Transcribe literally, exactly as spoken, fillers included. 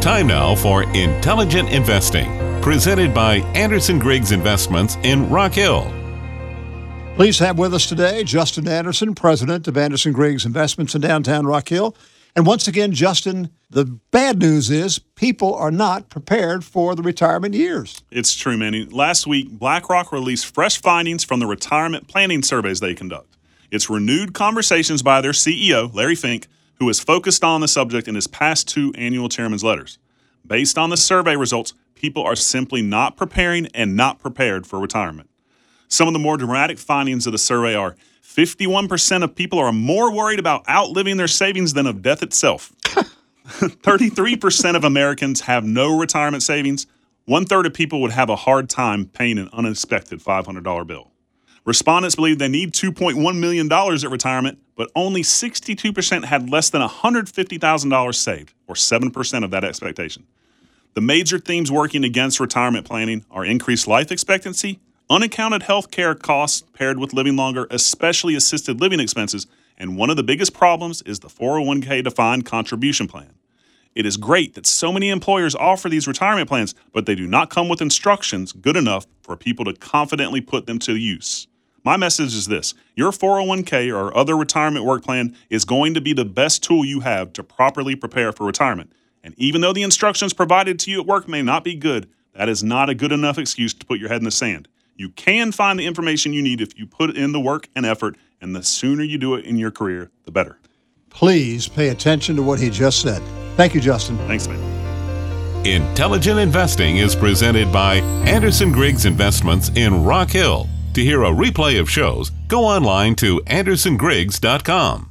Time now for Intelligent Investing, presented by Anderson Griggs Investments in Rock Hill. Please have with us today Justin Anderson, president of Anderson Griggs Investments in downtown Rock Hill. And once again, Justin, the bad news is people are not prepared for the retirement years. It's true, Manny. Last week, BlackRock released fresh findings from the retirement planning surveys they conduct. It's renewed conversations by their C E O, Larry Fink, who has focused on the subject in his past two annual chairman's letters. Based on the survey results, people are simply not preparing and not prepared for retirement. Some of the more dramatic findings of the survey are fifty-one percent of people are more worried about outliving their savings than of death itself. thirty-three percent of Americans have no retirement savings. One-third of people would have a hard time paying an unexpected five hundred dollars bill. Respondents believe they need two point one million dollars at retirement, but only sixty-two percent had less than one hundred fifty thousand dollars saved, or seven percent of that expectation. The major themes working against retirement planning are increased life expectancy, unaccounted health care costs paired with living longer, especially assisted living expenses, and one of the biggest problems is the four oh one k defined contribution plan. It is great that so many employers offer these retirement plans, but they do not come with instructions good enough for people to confidently put them to use. My message is this: your four oh one k or other retirement work plan is going to be the best tool you have to properly prepare for retirement. And even though the instructions provided to you at work may not be good, that is not a good enough excuse to put your head in the sand. You can find the information you need if you put in the work and effort, and the sooner you do it in your career, the better. Please pay attention to what he just said. Thank you, Justin. Thanks, man. Intelligent Investing is presented by Anderson Griggs Investments in Rock Hill. To hear a replay of shows, go online to anderson griggs dot com.